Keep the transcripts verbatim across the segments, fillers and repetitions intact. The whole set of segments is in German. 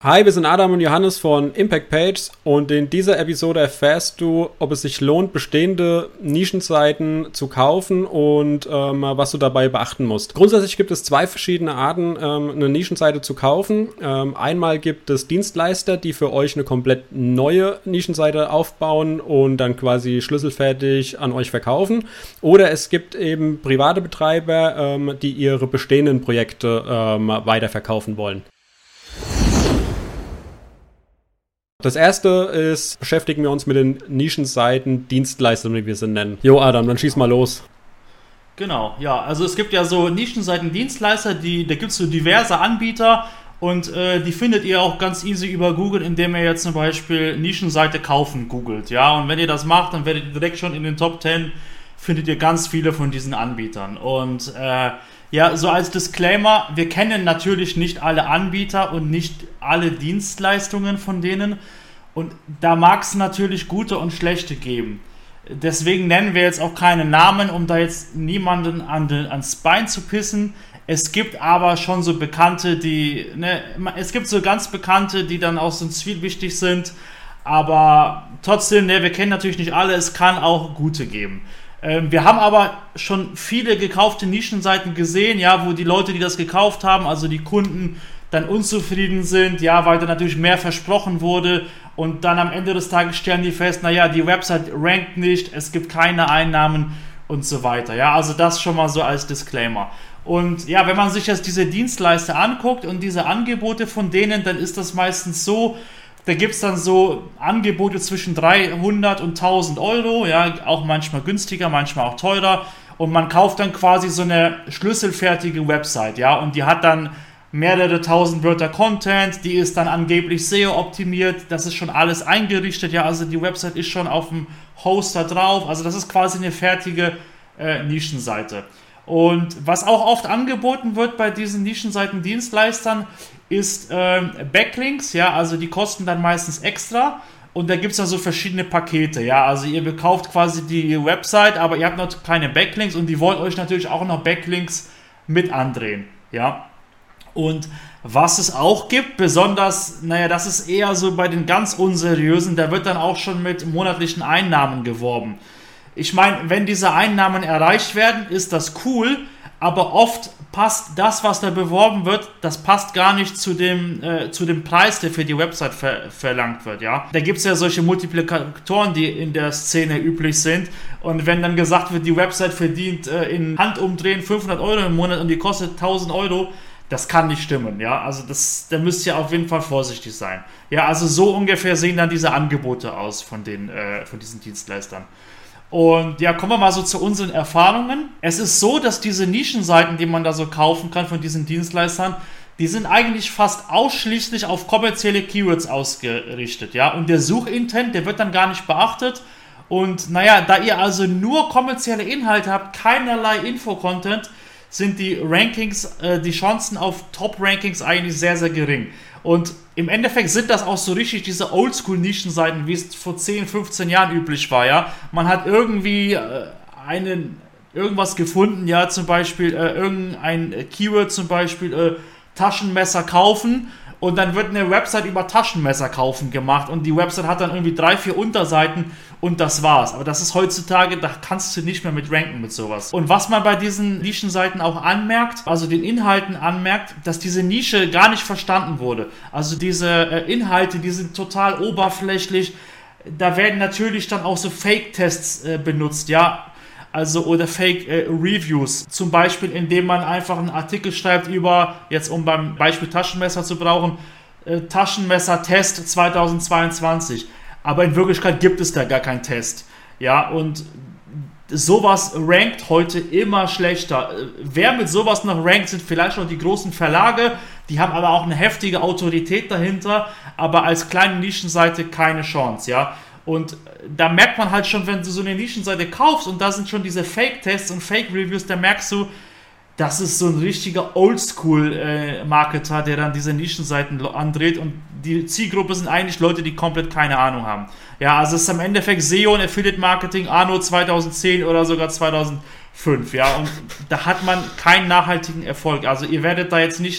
Hi, wir sind Adam und Johannes von Impact Pages und in dieser Episode erfährst du, ob es sich lohnt, bestehende Nischenseiten zu kaufen und ähm, was du dabei beachten musst. Grundsätzlich gibt es zwei verschiedene Arten, ähm, eine Nischenseite zu kaufen. Ähm, einmal gibt es Dienstleister, die für euch eine komplett neue Nischenseite aufbauen und dann quasi schlüsselfertig an euch verkaufen. Oder es gibt eben private Betreiber, ähm, die ihre bestehenden Projekte ähm, weiterverkaufen wollen. Das erste ist, beschäftigen wir uns mit den Nischenseiten, Dienstleistern, wie wir sie nennen. Jo Adam, dann schieß mal los. Genau, ja, also es gibt ja so Nischenseiten, Dienstleister, die, da gibt es so diverse Anbieter und äh, die findet ihr auch ganz easy über Google, indem ihr jetzt zum Beispiel Nischenseite kaufen googelt, ja, und wenn ihr das macht, dann werdet ihr direkt schon in den Top zehn, findet ihr ganz viele von diesen Anbietern und äh, ja, so als Disclaimer, wir kennen natürlich nicht alle Anbieter und nicht alle Dienstleistungen von denen und da mag es natürlich gute und schlechte geben. Deswegen nennen wir jetzt auch keine Namen, um da jetzt niemanden an den, ans Bein zu pissen. Es gibt aber schon so Bekannte, die, ne, es gibt so ganz Bekannte, die dann auch so zielwichtig sind, aber trotzdem, ne, wir kennen natürlich nicht alle, es kann auch gute geben. Wir haben aber schon viele gekaufte Nischenseiten gesehen, ja, wo die Leute, die das gekauft haben, also die Kunden, dann unzufrieden sind, ja, weil da natürlich mehr versprochen wurde und dann am Ende des Tages stellen die fest, naja, die Website rankt nicht, es gibt keine Einnahmen und so weiter, ja, also das schon mal so als Disclaimer. Und ja, wenn man sich jetzt diese Dienstleister anguckt und diese Angebote von denen, dann ist das meistens so, da gibt es dann so Angebote zwischen dreihundert und tausend Euro, ja, auch manchmal günstiger, manchmal auch teurer. Und man kauft dann quasi so eine schlüsselfertige Website, ja, und die hat dann mehrere tausend Wörter Content, die ist dann angeblich S E O-optimiert, das ist schon alles eingerichtet, ja, also die Website ist schon auf dem Hoster drauf, also das ist quasi eine fertige äh, Nischenseite. Und was auch oft angeboten wird bei diesen Nischenseiten-Dienstleistern, ist ähm, Backlinks, ja, also die kosten dann meistens extra und da gibt es dann so verschiedene Pakete, ja, also ihr bekauft quasi die Website, aber ihr habt noch keine Backlinks und die wollen euch natürlich auch noch Backlinks mit andrehen, ja. Und was es auch gibt, besonders, naja, das ist eher so bei den ganz unseriösen, da wird dann auch schon mit monatlichen Einnahmen geworben. Ich meine, wenn diese Einnahmen erreicht werden, ist das cool, aber oft passt das, was da beworben wird, das passt gar nicht zu dem, äh, zu dem Preis, der für die Website ver- verlangt wird, ja. Da gibt es ja solche Multiplikatoren, die in der Szene üblich sind und wenn dann gesagt wird, die Website verdient äh, in Handumdrehen fünfhundert Euro im Monat und die kostet tausend Euro, das kann nicht stimmen, ja, also das, da müsst ihr auf jeden Fall vorsichtig sein. Ja, also so ungefähr sehen dann diese Angebote aus von, den, äh, von diesen Dienstleistern. Und ja, kommen wir mal so zu unseren Erfahrungen. Es ist so, dass diese Nischenseiten, die man da so kaufen kann von diesen Dienstleistern, die sind eigentlich fast ausschließlich auf kommerzielle Keywords ausgerichtet, ja. Und der Suchintent, der wird dann gar nicht beachtet. Und naja, da ihr also nur kommerzielle Inhalte habt, keinerlei Info-Content, sind die Rankings, äh, die Chancen auf Top-Rankings eigentlich sehr, sehr gering. Und im Endeffekt sind das auch so richtig diese Oldschool-Nischenseiten, wie es vor zehn, fünfzehn Jahren üblich war, ja. Man hat irgendwie äh, einen, irgendwas gefunden, ja, zum Beispiel äh, irgendein Keyword, zum Beispiel äh, Taschenmesser kaufen und dann wird eine Website über Taschenmesser kaufen gemacht und die Website hat dann irgendwie drei, vier Unterseiten und das war's. Aber das ist heutzutage, da kannst du nicht mehr mit ranken mit sowas. Und was man bei diesen Nischenseiten auch anmerkt, also den Inhalten anmerkt, dass diese Nische gar nicht verstanden wurde. Also diese äh, Inhalte, die sind total oberflächlich. Da werden natürlich dann auch so Fake-Tests äh, benutzt, ja. Also oder Fake-Reviews, äh, zum Beispiel indem man einfach einen Artikel schreibt über, jetzt um beim Beispiel Taschenmesser zu brauchen, äh, Taschenmesser-Test zweitausendzweiundzwanzig, aber in Wirklichkeit gibt es da gar keinen Test, ja, und sowas rankt heute immer schlechter. Wer mit sowas noch rankt, sind vielleicht noch die großen Verlage, die haben aber auch eine heftige Autorität dahinter, aber als kleine Nischenseite keine Chance, ja. Und da merkt man halt schon, wenn du so eine Nischenseite kaufst und da sind schon diese Fake-Tests und Fake-Reviews, da merkst du, das ist so ein richtiger Oldschool-Marketer, äh, der dann diese Nischenseiten andreht und die Zielgruppe sind eigentlich Leute, die komplett keine Ahnung haben. Ja, also es ist im Endeffekt S E O und Affiliate-Marketing anno zweitausendzehn oder sogar zweitausendfünf, ja, und da hat man keinen nachhaltigen Erfolg. Also ihr werdet da jetzt nicht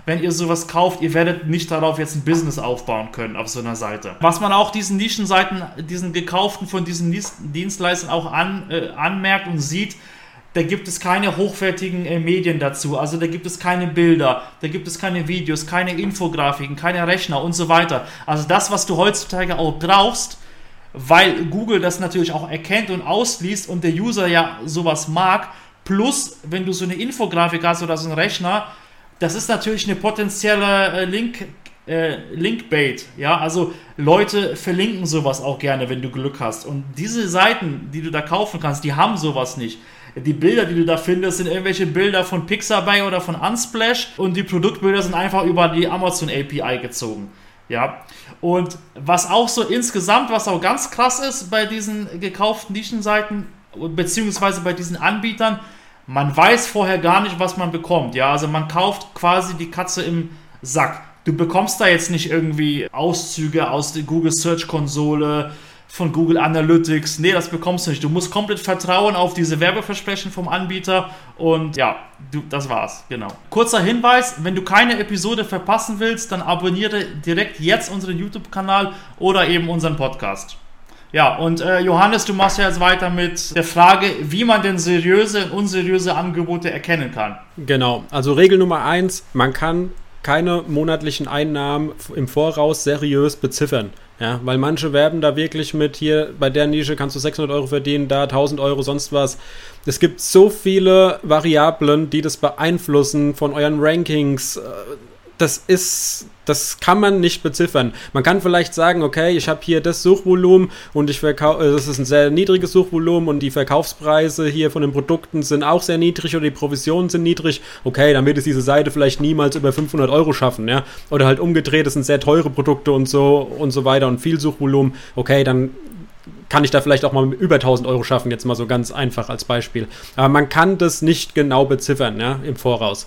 wenn ihr sowas kauft, ihr werdet nicht darauf jetzt ein Business aufbauen können auf so einer Seite. Was man auch diesen Nischenseiten, diesen gekauften von diesen Dienstleistern auch an, äh, anmerkt und sieht, da gibt es keine hochwertigen äh, Medien dazu, also da gibt es keine Bilder, da gibt es keine Videos, keine Infografiken, keine Rechner und so weiter. Also das, was du heutzutage auch brauchst, weil Google das natürlich auch erkennt und ausliest und der User ja sowas mag, plus wenn du so eine Infografik hast oder so einen Rechner, das ist natürlich eine potenzielle äh, Link, äh, Linkbait, ja, also Leute verlinken sowas auch gerne, wenn du Glück hast, und diese Seiten, die du da kaufen kannst, die haben sowas nicht. Die Bilder, die du da findest, sind irgendwelche Bilder von Pixabay oder von Unsplash, und die Produktbilder sind einfach über die Amazon A P I gezogen. Ja, und was auch so insgesamt, was auch ganz krass ist bei diesen gekauften Nischenseiten, beziehungsweise bei diesen Anbietern, man weiß vorher gar nicht, was man bekommt. Ja, also man kauft quasi die Katze im Sack. Du bekommst da jetzt nicht irgendwie Auszüge aus der Google Search Konsole, von Google Analytics. Nee, das bekommst du nicht. Du musst komplett vertrauen auf diese Werbeversprechen vom Anbieter, und ja, du, das war's, genau. Kurzer Hinweis, wenn du keine Episode verpassen willst, dann abonniere direkt jetzt unseren YouTube-Kanal oder eben unseren Podcast. Ja, und äh, Johannes, du machst ja jetzt weiter mit der Frage, wie man denn seriöse und unseriöse Angebote erkennen kann. Genau, also Regel Nummer eins, man kann keine monatlichen Einnahmen im Voraus seriös beziffern. Ja, weil manche werben da wirklich mit, hier bei der Nische kannst du sechshundert Euro verdienen, da tausend Euro, sonst was. Es gibt so viele Variablen, die das beeinflussen von euren Rankings. Das ist, das kann man nicht beziffern. Man kann vielleicht sagen, okay, ich habe hier das Suchvolumen und ich verkaufe, das ist ein sehr niedriges Suchvolumen und die Verkaufspreise hier von den Produkten sind auch sehr niedrig oder die Provisionen sind niedrig. Okay, dann wird es diese Seite vielleicht niemals über fünfhundert Euro schaffen, ja. Oder halt umgedreht, das sind sehr teure Produkte und so und so weiter und viel Suchvolumen. Okay, dann kann ich da vielleicht auch mal über tausend Euro schaffen, jetzt mal so ganz einfach als Beispiel. Aber man kann das nicht genau beziffern, ja, im Voraus.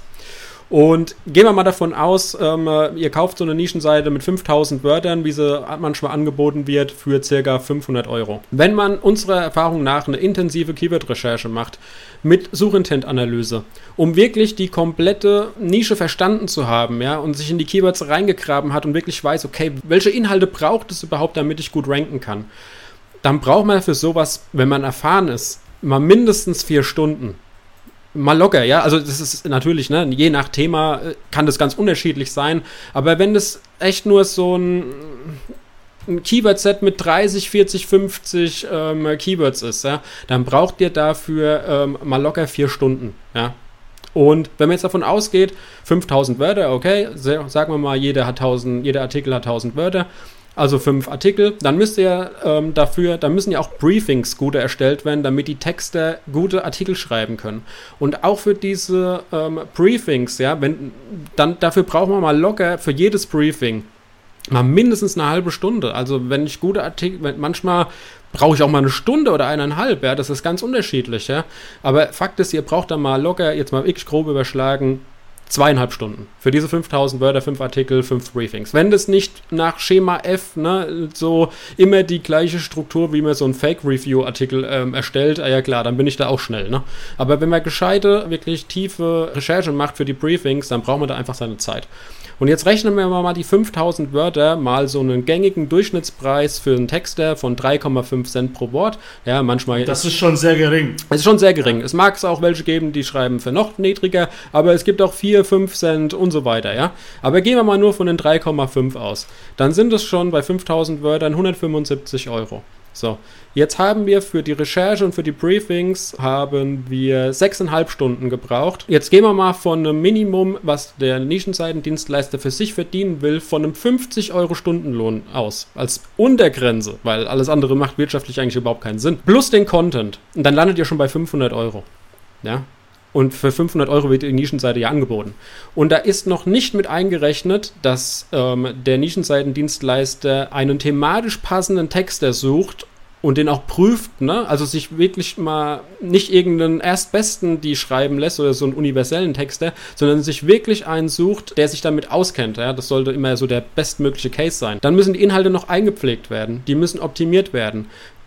Und gehen wir mal davon aus, ähm, ihr kauft so eine Nischenseite mit fünftausend Wörtern, wie sie manchmal angeboten wird, für circa fünfhundert Euro. Wenn man unserer Erfahrung nach eine intensive Keyword-Recherche macht, mit Suchintent-Analyse, um wirklich die komplette Nische verstanden zu haben, ja, und sich in die Keywords reingegraben hat und wirklich weiß, okay, welche Inhalte braucht es überhaupt, damit ich gut ranken kann, dann braucht man für sowas, wenn man erfahren ist, mal mindestens vier Stunden. Mal locker, ja, also das ist natürlich, ne, je nach Thema kann das ganz unterschiedlich sein, aber wenn das echt nur so ein, ein Keyword-Set mit dreißig, vierzig, fünfzig ähm, Keywords ist, ja, dann braucht ihr dafür ähm, mal locker vier Stunden, ja. Und wenn man jetzt davon ausgeht, fünftausend Wörter, okay, sagen wir mal, jeder hat tausend, jeder Artikel hat tausend Wörter, also fünf Artikel, dann müsst ihr ähm, dafür, dann müssen ja auch Briefings gute erstellt werden, damit die Texter gute Artikel schreiben können. Und auch für diese ähm, Briefings, ja, wenn, dann dafür brauchen wir mal locker für jedes Briefing mal mindestens eine halbe Stunde. Also wenn ich gute Artikel, wenn, manchmal brauche ich auch mal eine Stunde oder eineinhalb, ja, das ist ganz unterschiedlich, ja. Aber Fakt ist, ihr braucht dann mal locker, jetzt mal wirklich grob überschlagen, zweieinhalb Stunden. Für diese fünftausend Wörter, fünf Artikel, fünf Briefings. Wenn das nicht nach Schema F, ne, so immer die gleiche Struktur, wie man so einen Fake-Review-Artikel ähm, erstellt, ah ja klar, dann bin ich da auch schnell, ne. Aber wenn man gescheite, wirklich tiefe Recherche macht für die Briefings, dann braucht man da einfach seine Zeit. Und jetzt rechnen wir mal die fünftausend Wörter mal so einen gängigen Durchschnittspreis für einen Texter von drei Komma fünf Cent pro Wort. Ja, manchmal. Das ist schon sehr gering. Es ist schon sehr gering. Es mag es auch welche geben, die schreiben für noch niedriger, aber es gibt auch vier, fünf Cent und so weiter, ja. Aber gehen wir mal nur von den drei Komma fünf aus. Dann sind es schon bei fünftausend Wörtern hundertfünfundsiebzig Euro. So, jetzt haben wir für die Recherche und für die Briefings haben wir sechseinhalb Stunden gebraucht. Jetzt gehen wir mal von einem Minimum, was der Nischenseitendienstleister für sich verdienen will, von einem fünfzig Euro Stundenlohn aus, als Untergrenze, weil alles andere macht wirtschaftlich eigentlich überhaupt keinen Sinn. Plus den Content. Und dann landet ihr schon bei fünfhundert Euro. Ja. Und für fünfhundert Euro wird die Nischenseite ja angeboten. Und da ist noch nicht mit eingerechnet, dass ähm, der Nischenseitendienstleister einen thematisch passenden Texter sucht und den auch prüft, ne? Also sich wirklich mal nicht irgendeinen Erstbesten, die schreiben lässt oder so einen universellen Texter, sondern sich wirklich einen sucht, der sich damit auskennt. Ja? Das sollte immer so der bestmögliche Case sein. Dann müssen die Inhalte noch eingepflegt werden, die müssen optimiert werden.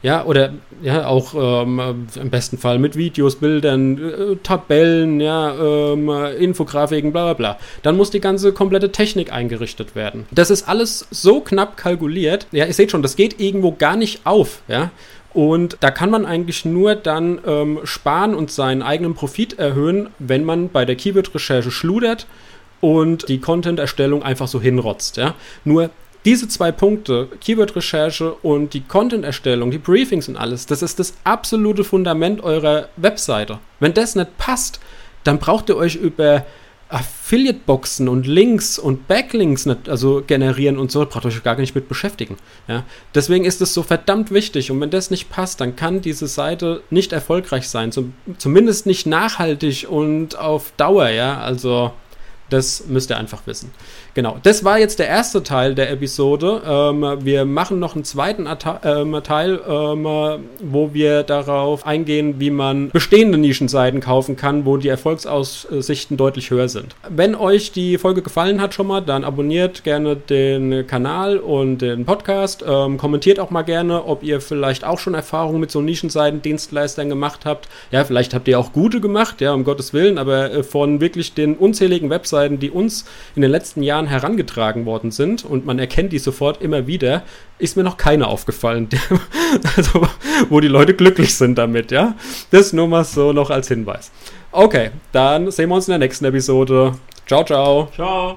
ja, oder ja, auch ähm, im besten Fall mit Videos, Bildern, äh, Tabellen, ja, ähm, Infografiken, bla bla bla. Dann muss die ganze komplette Technik eingerichtet werden. Das ist alles so knapp kalkuliert, ja, ihr seht schon, das geht irgendwo gar nicht auf, ja. Und da kann man eigentlich nur dann ähm, sparen und seinen eigenen Profit erhöhen, wenn man bei der Keyword-Recherche schludert und die Content-Erstellung einfach so hinrotzt. Ja? Nur diese zwei Punkte, Keyword-Recherche und die Content-Erstellung, die Briefings und alles, das ist das absolute Fundament eurer Webseite. Wenn das nicht passt, dann braucht ihr euch über Affiliate-Boxen und Links und Backlinks nicht, also generieren und so, braucht euch gar nicht mit beschäftigen. Ja? Deswegen ist es so verdammt wichtig und wenn das nicht passt, dann kann diese Seite nicht erfolgreich sein, zum, zumindest nicht nachhaltig und auf Dauer, ja, also das müsst ihr einfach wissen. Genau, das war jetzt der erste Teil der Episode. Ähm, wir machen noch einen zweiten Ata- ähm, Teil, ähm, wo wir darauf eingehen, wie man bestehende Nischenseiten kaufen kann, wo die Erfolgsaussichten deutlich höher sind. Wenn euch die Folge gefallen hat schon mal, dann abonniert gerne den Kanal und den Podcast. Ähm, kommentiert auch mal gerne, ob ihr vielleicht auch schon Erfahrungen mit so Nischenseiten, Dienstleistern gemacht habt. Ja, vielleicht habt ihr auch gute gemacht, ja, um Gottes Willen, aber äh, von wirklich den unzähligen Webseiten, die uns in den letzten Jahren herangetragen worden sind und man erkennt die sofort immer wieder, ist mir noch keine aufgefallen, also, wo die Leute glücklich sind damit, ja. Das nur mal so noch als Hinweis. Okay, dann sehen wir uns in der nächsten Episode. Ciao, ciao. Ciao.